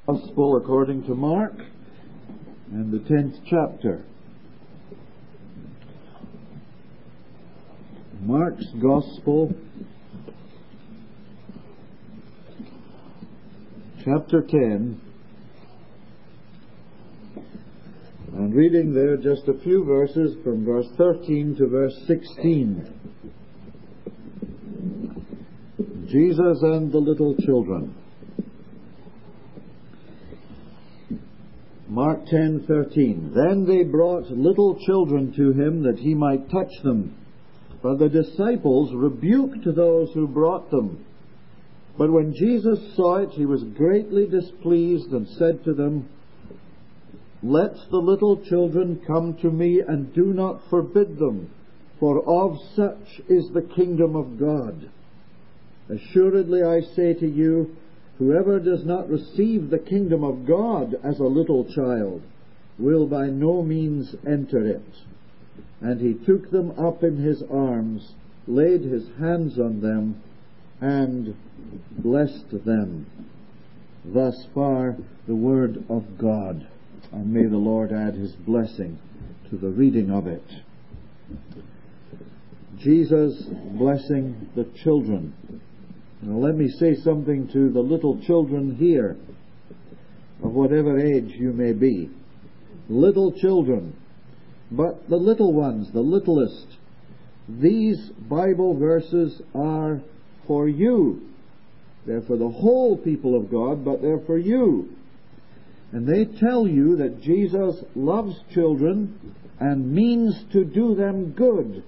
Gospel according to Mark and the 10th chapter. Mark's Gospel, chapter 10, and reading there just a few verses from verse 13 to verse 16. Jesus and the little children. Mark 10:13. Then they brought little children to him that he might touch them. But the disciples rebuked those who brought them. But when Jesus saw it, he was greatly displeased and said to them, Let the little children come to me, and do not forbid them, for of such is the kingdom of God. Assuredly I say to you, whoever does not receive the kingdom of God as a little child will by no means enter it. And he took them up in his arms, laid his hands on them, and blessed them. Thus far the word of God. And may the Lord add his blessing to the reading of it. Jesus blessing the children. Now let me say something to the little children here, of whatever age you may be. Little children, but the little ones, the littlest. These Bible verses are for you. They're for the whole people of God, but they're for you. And they tell you that Jesus loves children and means to do them good.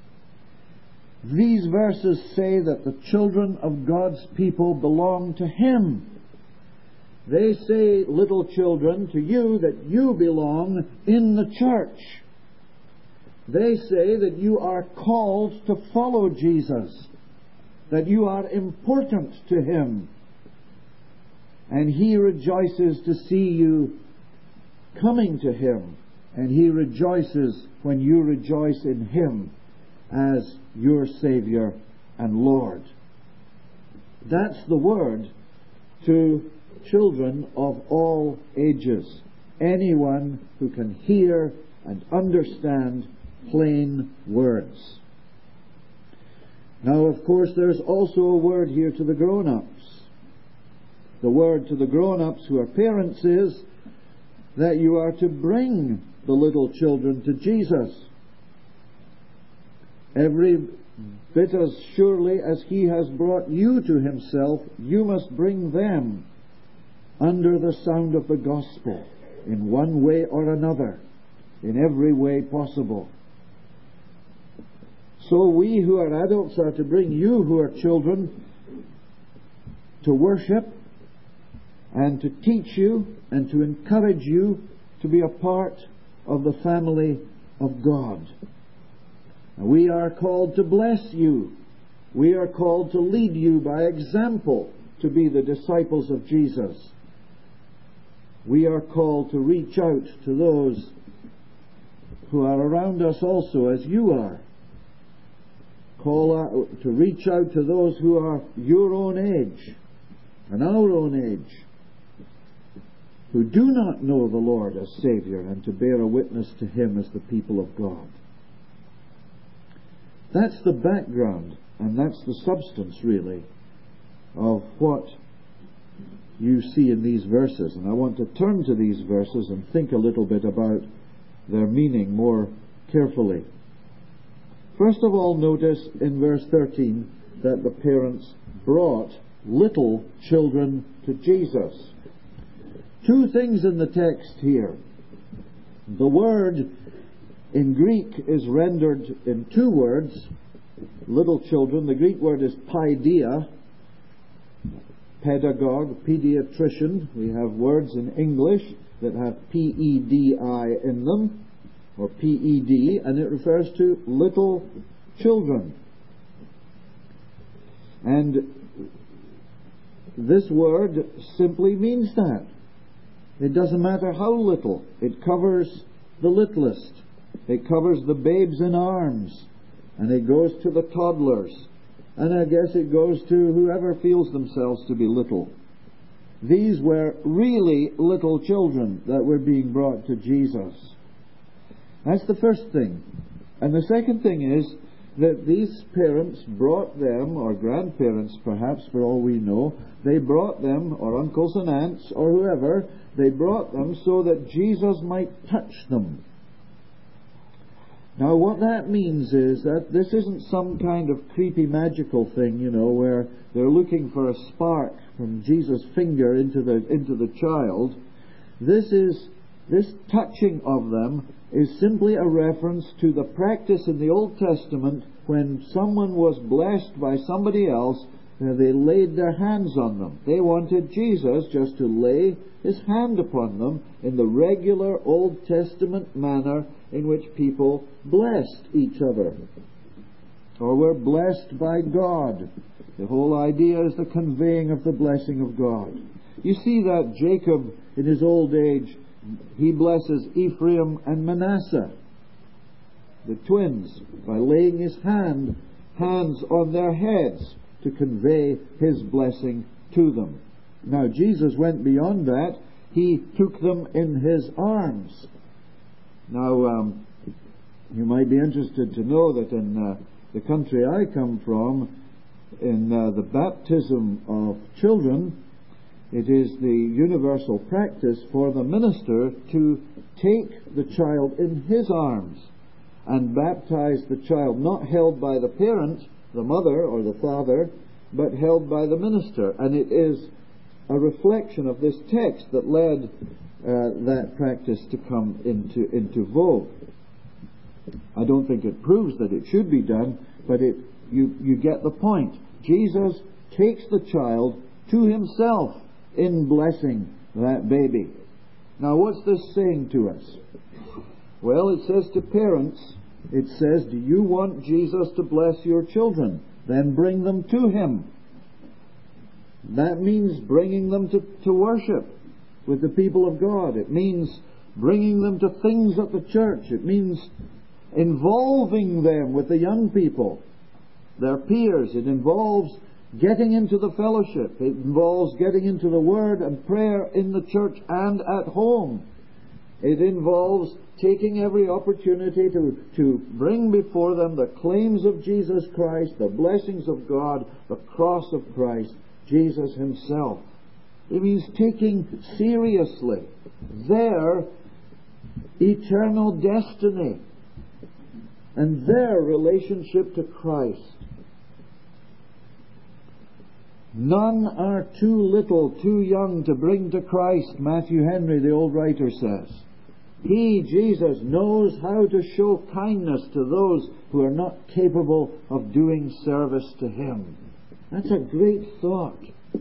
These verses say that the children of God's people belong to Him. They say, little children, to you that you belong in the church. They say that you are called to follow Jesus, that you are important to Him. And He rejoices to see you coming to Him, and He rejoices when you rejoice in Him as your Savior and Lord. That's the word to children of all ages. Anyone who can hear and understand plain words. Now, of course, there's also a word here to the grown-ups. The word to the grown-ups who are parents is that you are to bring the little children to Jesus. Every bit as surely as He has brought you to Himself, you must bring them under the sound of the gospel in one way or another, in every way possible. So we who are adults are to bring you who are children to worship and to teach you and to encourage you to be a part of the family of God. We are called to bless you. We are called to lead you by example to be the disciples of Jesus. We are called to reach out to those who are around us also, as you are. Call out, to reach out to those who are your own age and our own age, who do not know the Lord as Savior, and to bear a witness to Him as the people of God. That's the background, and that's the substance, really, of what you see in these verses. And I want to turn to these verses and think a little bit about their meaning more carefully. First of all, notice in verse 13 that the parents brought little children to Jesus. Two things in the text here. The word in Greek is rendered in two words, little children. The Greek word is paideia, pedagogue, pediatrician. We have words in English that have P-E-D-I in them, or P-E-D, and it refers to little children. And this word simply means that. It doesn't matter how little. It covers the littlest. It covers the babes in arms, and it goes to the toddlers, and I guess it goes to whoever feels themselves to be little. These were really little children that were being brought to Jesus. That's the first thing. And the second thing is that these parents brought them, or grandparents perhaps for all we know, they brought them, or uncles and aunts, or whoever, they brought them so that Jesus might touch them. Now what that means is that this isn't some kind of creepy magical thing, where they're looking for a spark from Jesus' finger into the child. This touching of them is simply a reference to the practice in the Old Testament when someone was blessed by somebody else, they laid their hands on them. They wanted Jesus just to lay his hand upon them in the regular Old Testament manner in which people blessed each other, or were blessed by God. The whole idea is the conveying of the blessing of God. You see that Jacob, in his old age, he blesses Ephraim and Manasseh, the twins, by laying his hands on their heads to convey his blessing to them. Now Jesus went beyond that. He took them in his arms. Now, you might be interested to know that in the country I come from, in the baptism of children, it is the universal practice for the minister to take the child in his arms and baptize the child, not held by the parent, the mother or the father, but held by the minister. And it is a reflection of this text that led that practice to come into vogue. I don't think it proves that it should be done, but you get the point. Jesus takes the child to himself in blessing that baby. Now what's this saying to us? Well, it says to parents, it says, do you want Jesus to bless your children? Then bring them to him. That means bringing them to worship with the people of God. It means bringing them to things at the church. It means involving them with the young people, their peers. It involves getting into the fellowship. It involves getting into the Word and prayer in the church and at home. It involves taking every opportunity to bring before them the claims of Jesus Christ, the blessings of God, the cross of Christ, Jesus himself. It means taking seriously their eternal destiny and their relationship to Christ. None are too little, too young to bring to Christ, Matthew Henry, the old writer, says. He, Jesus, knows how to show kindness to those who are not capable of doing service to him. That's a great thought.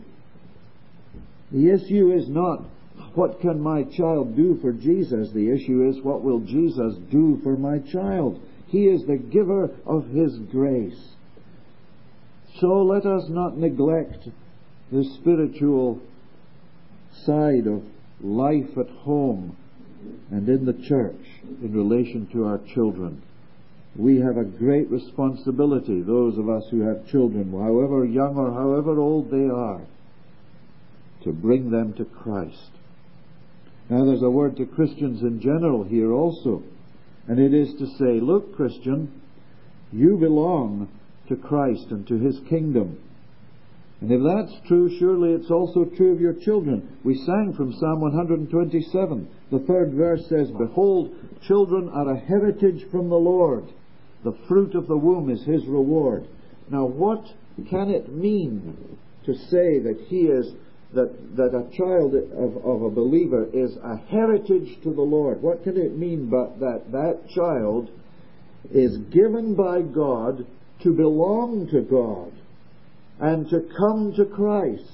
The issue is not, what can my child do for Jesus? The issue is, what will Jesus do for my child? He is the giver of his grace. So let us not neglect the spiritual side of life at home and in the church in relation to our children. We have a great responsibility, those of us who have children, however young or however old they are, to bring them to Christ. Now there's a word to Christians in general here also, and it is to say, look, Christian, you belong to Christ and to his kingdom. And if that's true, surely it's also true of your children. We sang from Psalm 127. The third verse says, behold, children are a heritage from the Lord. The fruit of the womb is his reward. Now what can it mean to say that that a child of a believer is a heritage to the Lord? What can it mean but that child is given by God to belong to God and to come to Christ?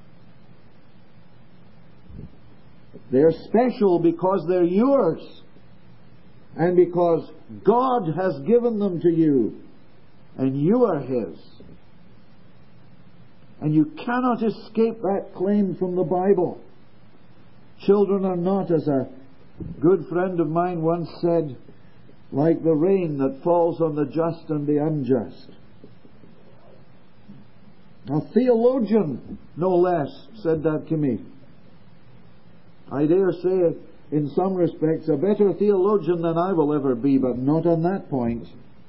They're special because they're yours and because God has given them to you and you are his. And you cannot escape that claim from the Bible. Children are not, as a good friend of mine once said, like the rain that falls on the just and the unjust. A theologian, no less, said that to me. I dare say, in some respects, a better theologian than I will ever be, but not on that point.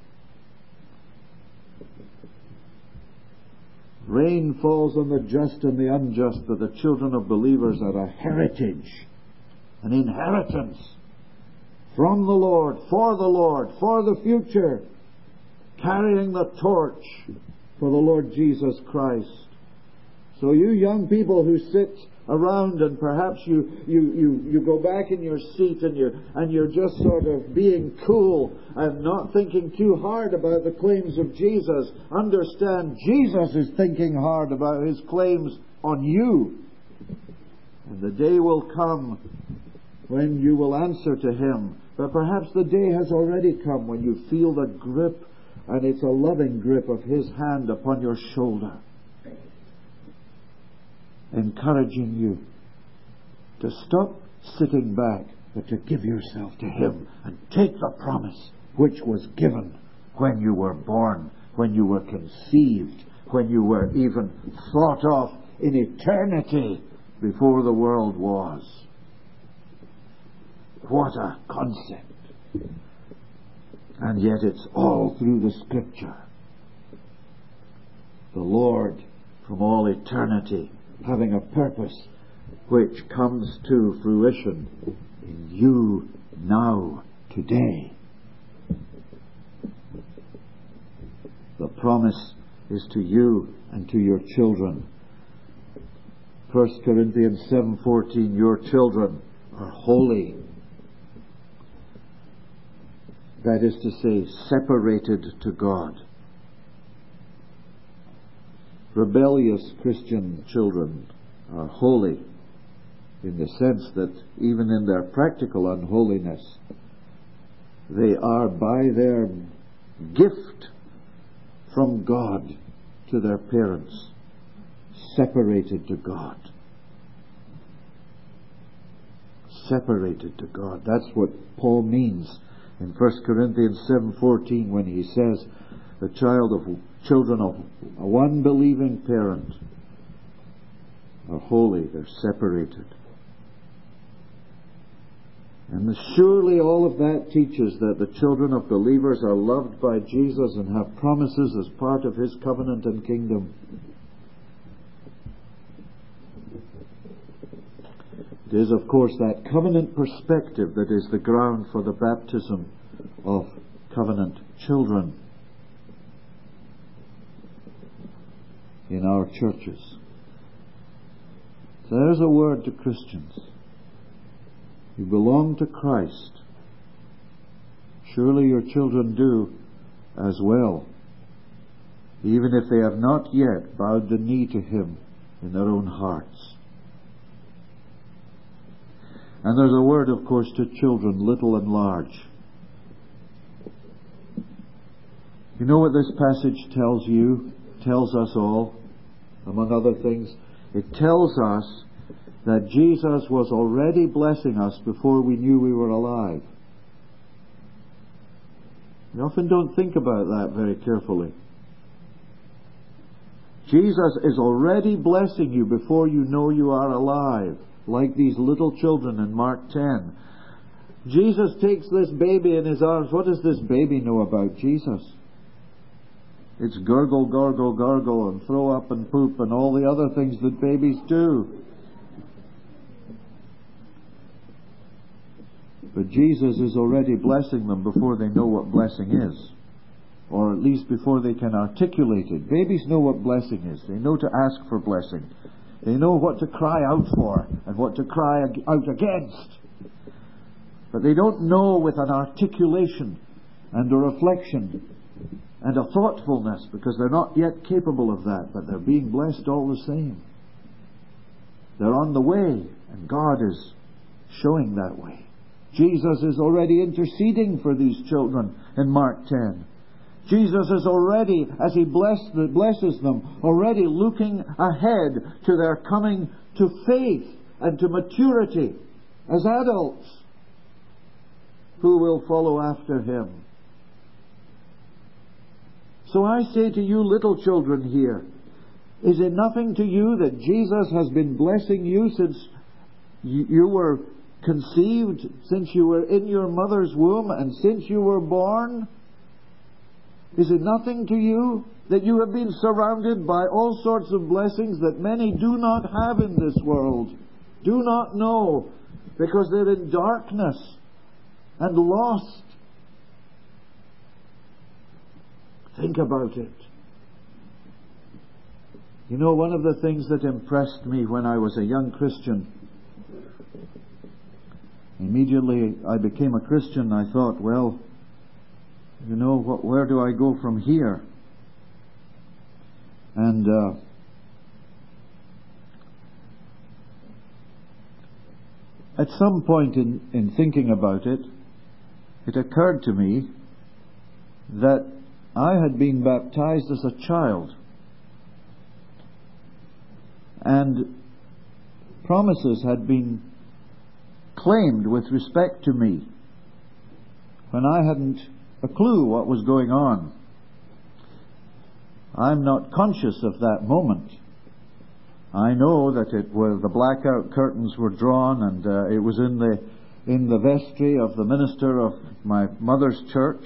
Rain falls on the just and the unjust, but the children of believers are a heritage, an inheritance from the Lord, for the future, carrying the torch for the Lord Jesus Christ. So you young people who sit around and perhaps you go back in your seat and you're just sort of being cool and not thinking too hard about the claims of Jesus, understand Jesus is thinking hard about His claims on you. And the day will come when you will answer to Him. But perhaps the day has already come when you feel the grip, and it's a loving grip of His hand upon your shoulder, encouraging you to stop sitting back, but to give yourself to Him and take the promise which was given when you were born, when you were conceived, when you were even thought of in eternity before the world was. What a concept! And yet it's all through the Scripture. The Lord, from all eternity, having a purpose which comes to fruition in you now, today. The promise is to you and to your children. 1 Corinthians 7:14, your children are holy. That is to say, separated to God. Rebellious Christian children are holy in the sense that even in their practical unholiness, they are by their gift from God to their parents separated to God. Separated to God. That's what Paul means in 1 Corinthians 7:14 when he says the children of one believing parent are holy, they're separated. And surely all of that teaches that the children of believers are loved by Jesus and have promises as part of His covenant and kingdom. It is, of course, that covenant perspective that is the ground for the baptism of covenant children in our churches. So there's a word to Christians. You belong to Christ. Surely your children do as well, even if they have not yet bowed the knee to Him in their own hearts. And there's a word, of course, to children, little and large. You know what this passage tells us all, among other things? It tells us that Jesus was already blessing us before we knew we were alive. We often don't think about that very carefully. Jesus is already blessing you before you know you are alive. Like these little children in Mark 10. Jesus takes this baby in His arms. What does this baby know about Jesus? It's gurgle, gargle, gargle, and throw up and poop and all the other things that babies do. But Jesus is already blessing them before they know what blessing is. Or at least before they can articulate it. Babies know what blessing is. They know to ask for blessing. They know what to cry out for and what to cry out against. But they don't know with an articulation and a reflection and a thoughtfulness, because they're not yet capable of that, but they're being blessed all the same. They're on the way, and God is showing that way. Jesus is already interceding for these children in Mark 10. Jesus is already, as He blesses them, already looking ahead to their coming to faith and to maturity as adults who will follow after Him. So I say to you little children here, Is it nothing to you that Jesus has been blessing you since you were conceived, since you were in your mother's womb, and since you were born? Is it nothing to you that you have been surrounded by all sorts of blessings that many do not have in this world, do not know, because they're in darkness and lost? Think about it. You know, one of the things that impressed me when I was a young Christian, immediately I became a Christian, I thought, well, you know, where do I go from here? And at some point in thinking about it, it occurred to me that I had been baptized as a child, and promises had been claimed with respect to me when I hadn't a clue what was going on. I'm not conscious of that moment. I know that the blackout curtains were drawn, and it was in the vestry of the minister of my mother's church.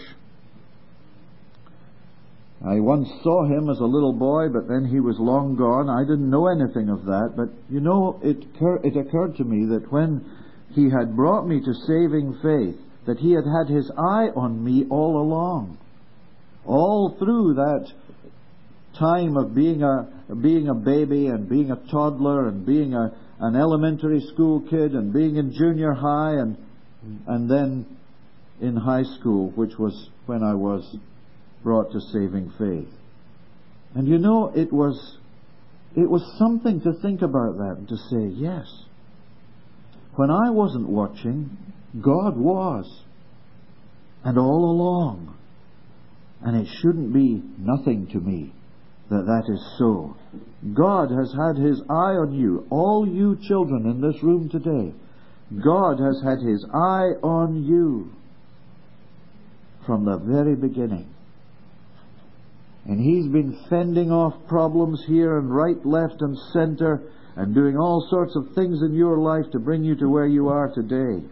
I once saw him as a little boy, but then he was long gone. I didn't know anything of that, but you know, it occurred to me that when he had brought me to saving faith, that he had had his eye on me all along, all through that time of being a baby and being a toddler and being an elementary school kid and being in junior high and then in high school, which was when I was brought to saving faith. And you know, it was something to think about that and to say, yes, when I wasn't watching, God was, and all along. And it shouldn't be nothing to me that is so. God has had His eye on you, all you children in this room today. God has had His eye on you from the very beginning. And He's been fending off problems here and right, left and center, and doing all sorts of things in your life to bring you to where you are today.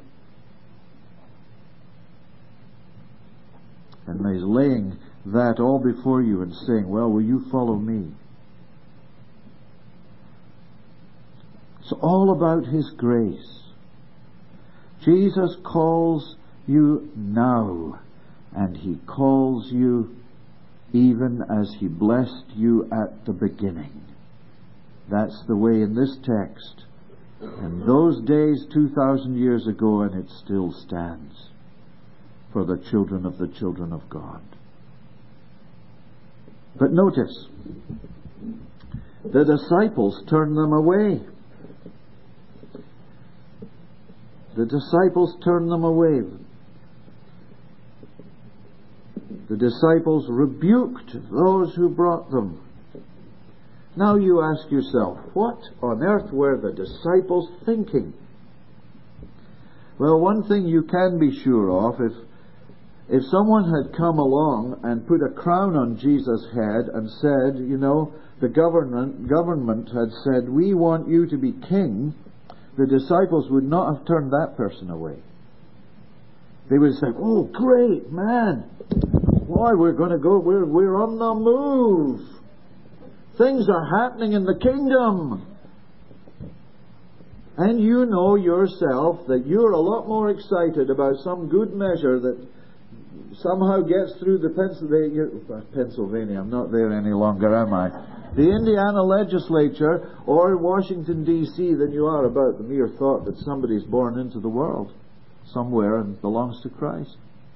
And He's laying that all before you and saying, well, will you follow me? It's all about His grace. Jesus calls you now, and He calls you even as He blessed you at the beginning. That's the way in this text. In those days 2,000 years ago, and it still stands for the children of God. But notice, the disciples turned them away. The disciples turned them away. The disciples rebuked those who brought them. Now you ask yourself, what on earth were the disciples thinking? Well, one thing you can be sure of, if someone had come along and put a crown on Jesus' head and said, you know, the government had said, we want you to be king, the disciples would not have turned that person away. They would have said, oh, great, man. Boy, we're going to go, we're on the move. Things are happening in the kingdom. And you know yourself that you're a lot more excited about some good measure that somehow gets through the Pennsylvania, I'm not there any longer, am I? The Indiana legislature or Washington, D.C. than you are about the mere thought that somebody's born into the world somewhere and belongs to Christ.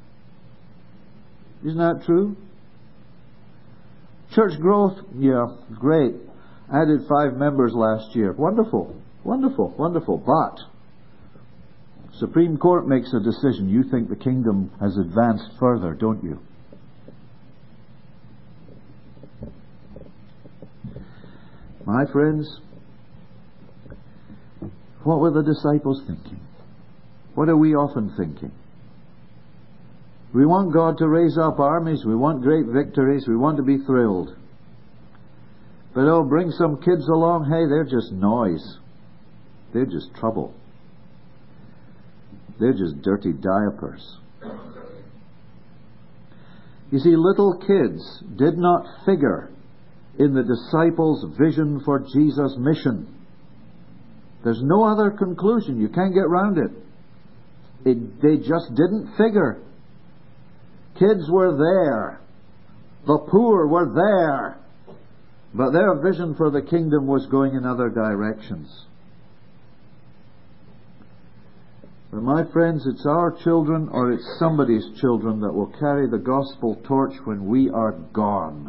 Isn't that true? Church growth, yeah, great. Added 5 members last year. Wonderful, wonderful, wonderful. But Supreme Court makes a decision. You think the kingdom has advanced further, don't you? My friends, what were the disciples thinking? What are we often thinking? We want God to raise up armies. We want great victories. We want to be thrilled. But oh, bring some kids along, hey, they're just noise. They're just trouble. They're just dirty diapers. You see, little kids did not figure in the disciples' vision for Jesus' mission. There's no other conclusion. You can't get round it. They just didn't figure. Kids were there. The poor were there. But their vision for the kingdom was going in other directions. But my friends, it's our children or it's somebody's children that will carry the gospel torch when we are gone.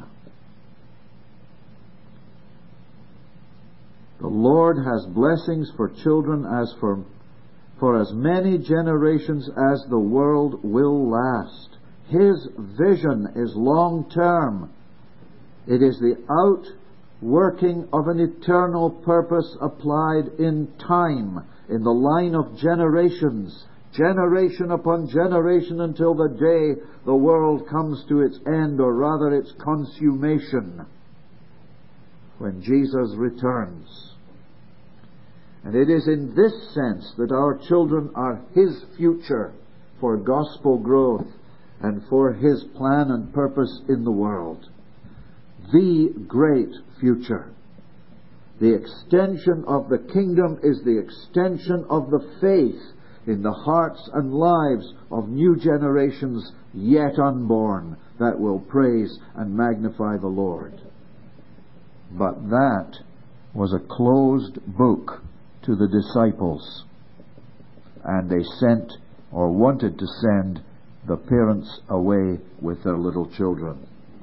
The Lord has blessings for children as for as many generations as the world will last. His vision is long term. It is the outworking of an eternal purpose applied in time, in the line of generations, generation upon generation, until the day the world comes to its end, or rather its consummation, when Jesus returns. And it is in this sense that our children are His future for gospel growth and for His plan and purpose in the world. The great future. The extension of the kingdom is the extension of the faith in the hearts and lives of new generations yet unborn that will praise and magnify the Lord. But that was a closed book to the disciples, and they sent or wanted to send the parents away with their little children.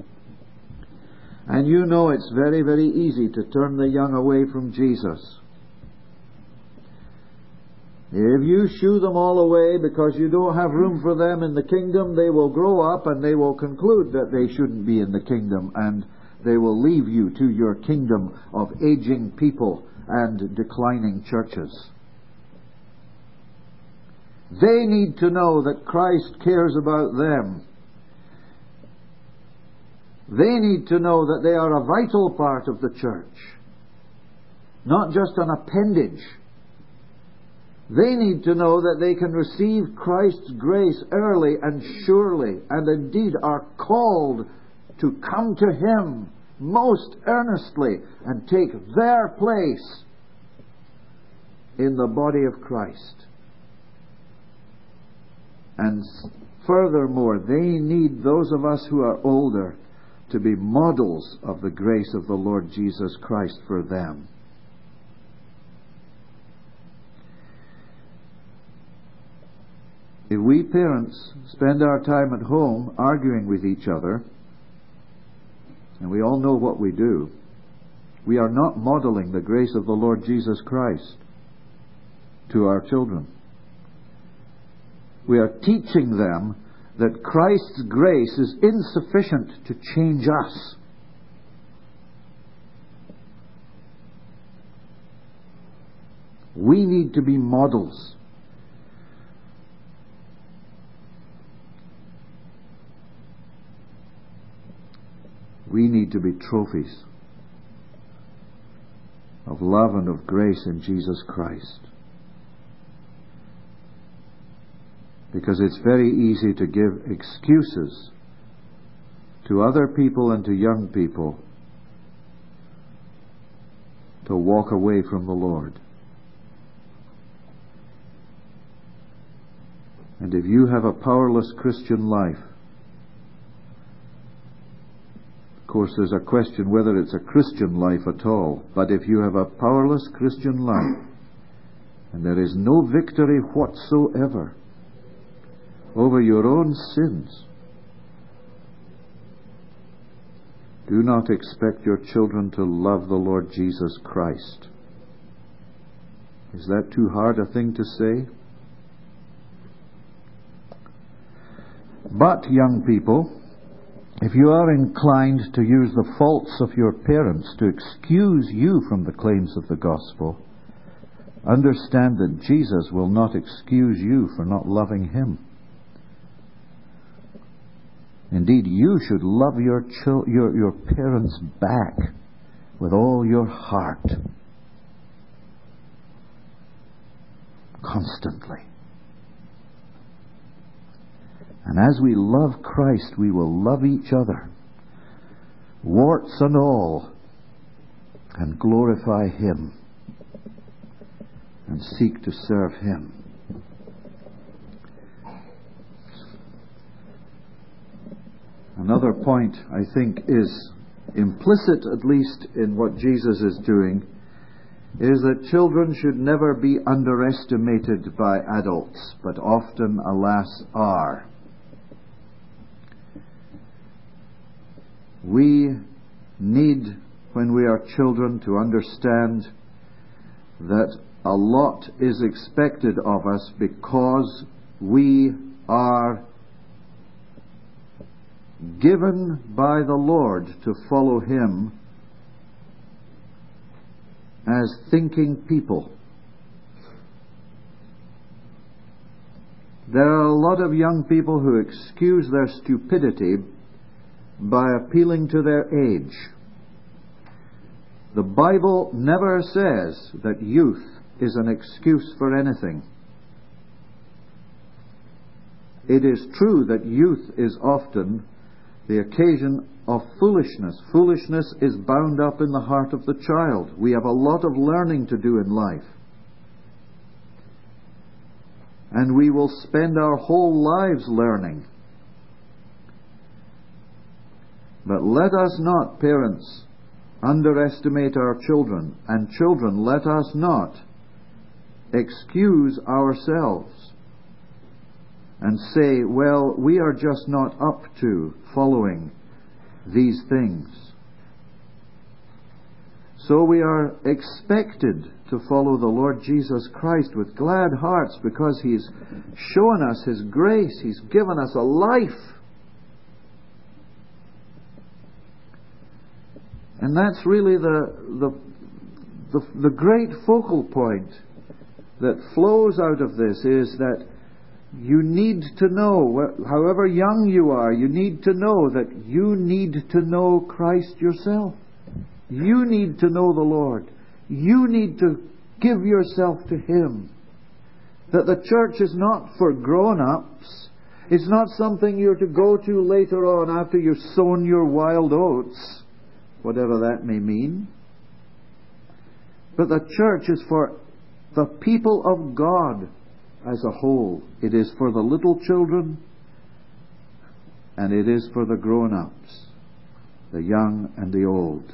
And you know it's very, very easy to turn the young away from Jesus. If you shoo them all away because you don't have room for them in the kingdom, they will grow up and they will conclude that they shouldn't be in the kingdom, and they will leave you to your kingdom of aging people and declining churches. They need to know that Christ cares about them. They need to know that they are a vital part of the church, not just an appendage. They need to know that they can receive Christ's grace early and surely, and indeed are called to come to Him most earnestly and take their place in the body of Christ. And furthermore, they need those of us who are older to be models of the grace of the Lord Jesus Christ for them. If we parents spend our time at home arguing with each other, and we all know what we do, we are not modeling the grace of the Lord Jesus Christ to our children. We are teaching them that Christ's grace is insufficient to change us. We need to be models. We need to be trophies of love and of grace in Jesus Christ. Because it's very easy to give excuses to other people and to young people to walk away from the Lord. And if you have a powerless Christian life, of course there's a question whether it's a Christian life at all, but if you have a powerless Christian life and there is no victory whatsoever over your own sins, do not expect your children to love the Lord Jesus Christ. Is that too hard a thing to say? But, young people, if you are inclined to use the faults of your parents to excuse you from the claims of the gospel, understand that Jesus will not excuse you for not loving Him. Indeed, you should love your parents back with all your heart, constantly. And as we love Christ, we will love each other, warts and all, and glorify Him and seek to serve Him. Another point, I think, is implicit, at least in what Jesus is doing, is that children should never be underestimated by adults, but often, alas, are. We need, when we are children, to understand that a lot is expected of us because we are given by the Lord to follow Him as thinking people. There are a lot of young people who excuse their stupidity by appealing to their age. The Bible never says that youth is an excuse for anything. It is true that youth is often the occasion of foolishness. Foolishness is bound up in the heart of the child. We have a lot of learning to do in life. And we will spend our whole lives learning. But let us not, parents, underestimate our children. And children, let us not excuse ourselves and say, well, we are just not up to following these things. So we are expected to follow the Lord Jesus Christ with glad hearts because He's shown us His grace. He's given us a life. And that's really the great focal point that flows out of this, is that you need to know, however young you are, you need to know that you need to know Christ yourself. You need to know the Lord. You need to give yourself to Him. That the church is not for grown-ups. It's not something you're to go to later on after you've sown your wild oats, whatever that may mean. But the church is for the people of God as a whole. It is for the little children, and it is for the grown-ups, the young and the old.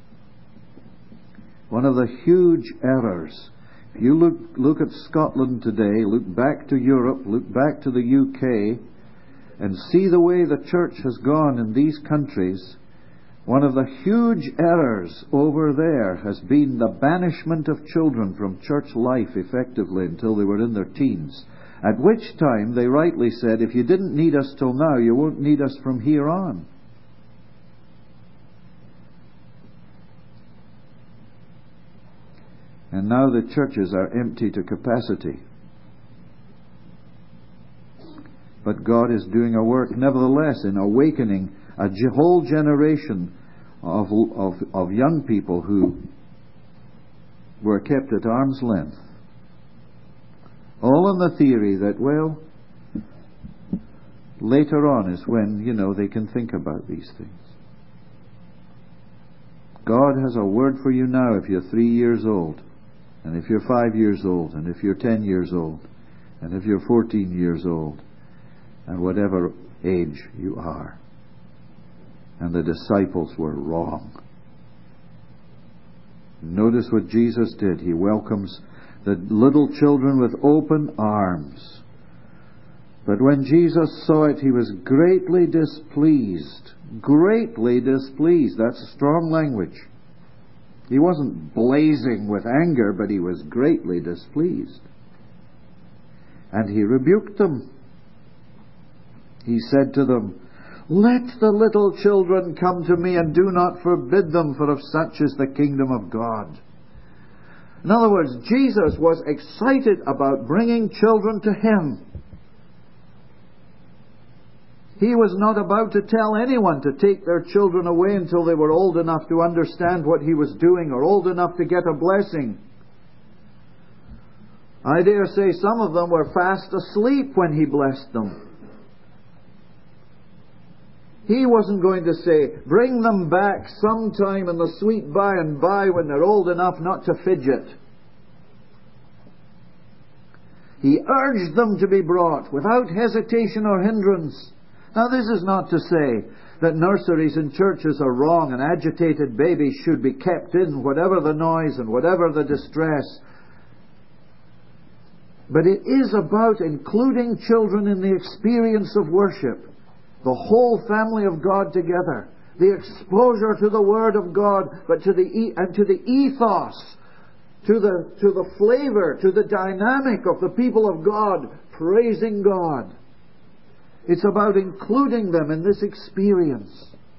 One of the huge errors, if you look at Scotland today, look back to Europe, look back to the UK, and see the way the church has gone in these countries, one of the huge errors over there has been the banishment of children from church life effectively until they were in their teens. At which time they rightly said, if you didn't need us till now, you won't need us from here on. And now the churches are empty to capacity. But God is doing a work nevertheless in awakening a whole generation of young people who were kept at arm's length. All on the theory that, well, later on is when, they can think about these things. God has a word for you now if you're 3 years old, and if you're 5 years old, and if you're 10 years old, and if you're 14 years old, and whatever age you are. And the disciples were wrong. Notice what Jesus did. He welcomes the little children with open arms. But when Jesus saw it, He was greatly displeased. Greatly displeased. That's strong language. He wasn't blazing with anger, but He was greatly displeased. And He rebuked them. He said to them, "Let the little children come to me, and do not forbid them, for of such is the kingdom of God." In other words, Jesus was excited about bringing children to Him. He was not about to tell anyone to take their children away until they were old enough to understand what He was doing or old enough to get a blessing. I dare say some of them were fast asleep when He blessed them. He wasn't going to say, bring them back sometime in the sweet by and by when they're old enough not to fidget. He urged them to be brought without hesitation or hindrance. Now, this is not to say that nurseries and churches are wrong and agitated babies should be kept in, whatever the noise and whatever the distress. But it is about including children in the experience of worship. The whole family of God together. The exposure to the Word of God, but to the ethos, to the flavor, to the dynamic of the people of God praising God. It's about including them in this experience.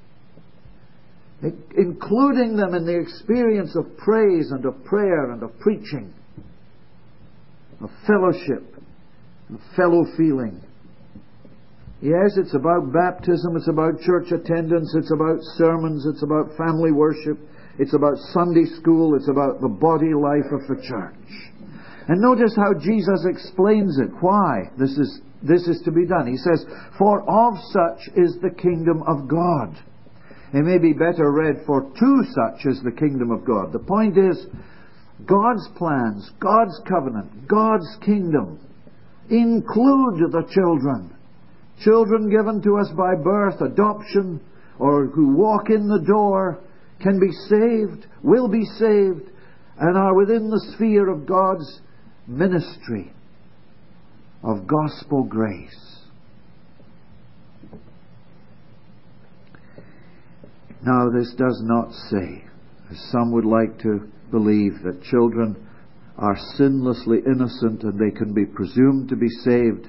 Including them in the experience of praise and of prayer and of preaching, of fellowship, of fellow feeling. Yes, it's about baptism, it's about church attendance, it's about sermons, it's about family worship, it's about Sunday school, it's about the body life of the church. And notice how Jesus explains it, why this is to be done. He says, for of such is the kingdom of God. It may be better read, for to such is the kingdom of God. The point is, God's plans, God's covenant, God's kingdom include the children. Children given to us by birth, adoption, or who walk in the door, can be saved, will be saved, and are within the sphere of God's ministry of gospel grace. Now, this does not say, as some would like to believe, that children are sinlessly innocent and they can be presumed to be saved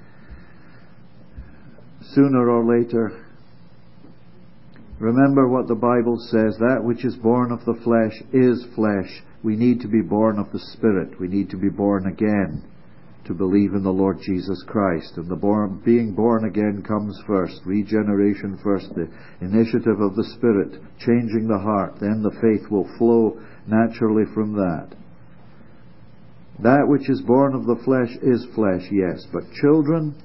sooner or later. Remember what the Bible says, that which is born of the flesh is flesh. We need to be born of the Spirit. We need to be born again to believe in the Lord Jesus Christ. And being born again comes first. Regeneration first. The initiative of the Spirit, changing the heart. Then the faith will flow naturally from that. That which is born of the flesh is flesh, yes. But children,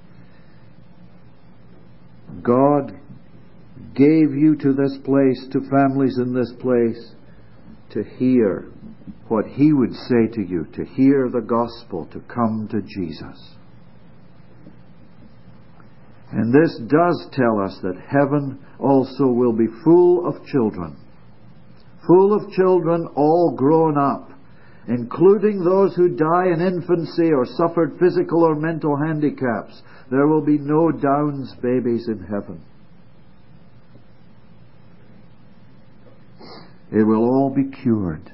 God gave you to this place, to families in this place, to hear what He would say to you, to hear the gospel, to come to Jesus. And this does tell us that heaven also will be full of children. Full of children all grown up, including those who die in infancy or suffered physical or mental handicaps. There will be no Downs babies in heaven. It will all be cured.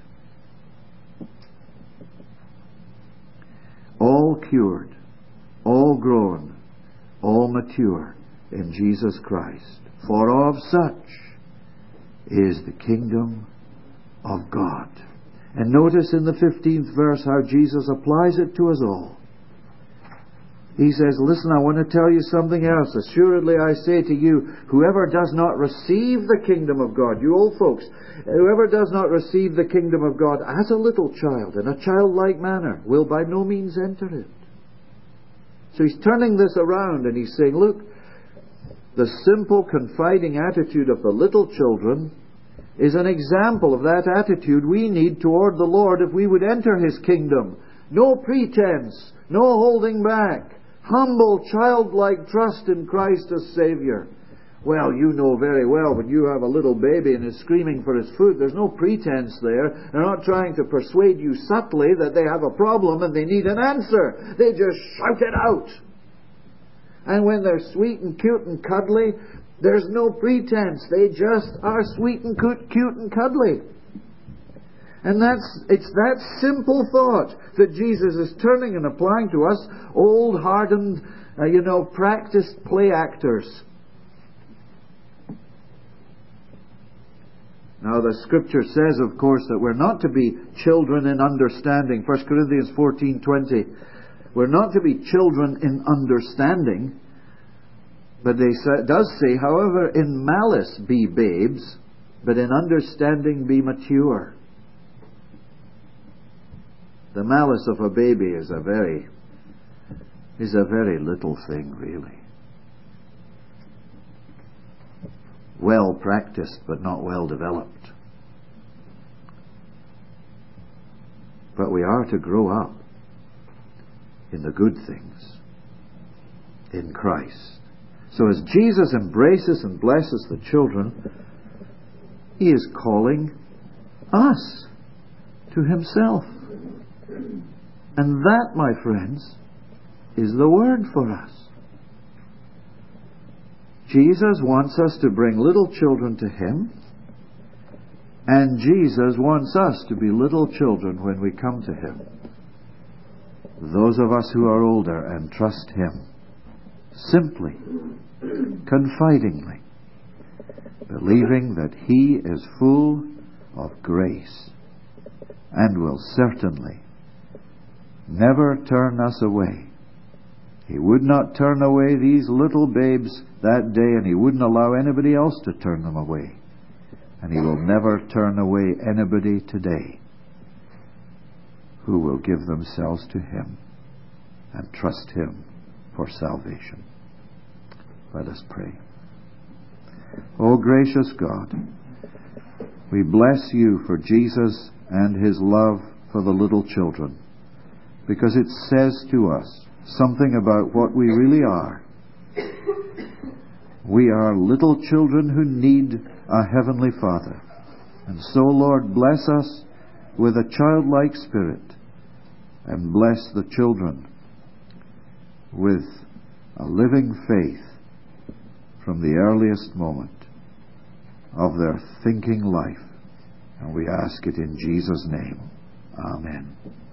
All cured, all grown, all mature in Jesus Christ. For of such is the kingdom of God. And notice in the 15th verse how Jesus applies it to us all. He says, listen, I want to tell you something else. Assuredly I say to you, whoever does not receive the kingdom of God, you old folks, whoever does not receive the kingdom of God as a little child, in a childlike manner, will by no means enter it. So he's turning this around and he's saying, look, the simple, confiding attitude of the little children is an example of that attitude we need toward the Lord if we would enter His kingdom. No pretense, no holding back. Humble, childlike trust in Christ as Savior. Well, you know very well when you have a little baby and is screaming for his food, there's no pretense there. They're not trying to persuade you subtly that they have a problem and they need an answer. They just shout it out. And when they're sweet and cute and cuddly, there's no pretense. They just are sweet and cute and cuddly. And it's that simple thought that Jesus is turning and applying to us, old, hardened, practiced play actors. Now the Scripture says, of course, that we're not to be children in understanding. 1 Corinthians 14:20. We're not to be children in understanding, But it does say, however, in malice be babes, but in understanding be mature. The malice of a baby is a very little thing, really. Well practiced, but not well developed. But we are to grow up in the good things, in Christ. So as Jesus embraces and blesses the children, He is calling us to Himself. And that, my friends, is the word for us. Jesus wants us to bring little children to Him, and Jesus wants us to be little children when we come to Him. Those of us who are older and trust Him, simply, confidingly, believing that He is full of grace and will certainly never turn us away. He would not turn away these little babes that day, and He wouldn't allow anybody else to turn them away. And He will never turn away anybody today who will give themselves to Him and trust Him for salvation. Let us pray. O gracious God, we bless You for Jesus and His love for the little children, because it says to us something about what we really are. We are little children who need a Heavenly Father. And so, Lord, bless us with a childlike spirit, and bless the children with a living faith from the earliest moment of their thinking life. And we ask it in Jesus' name. Amen.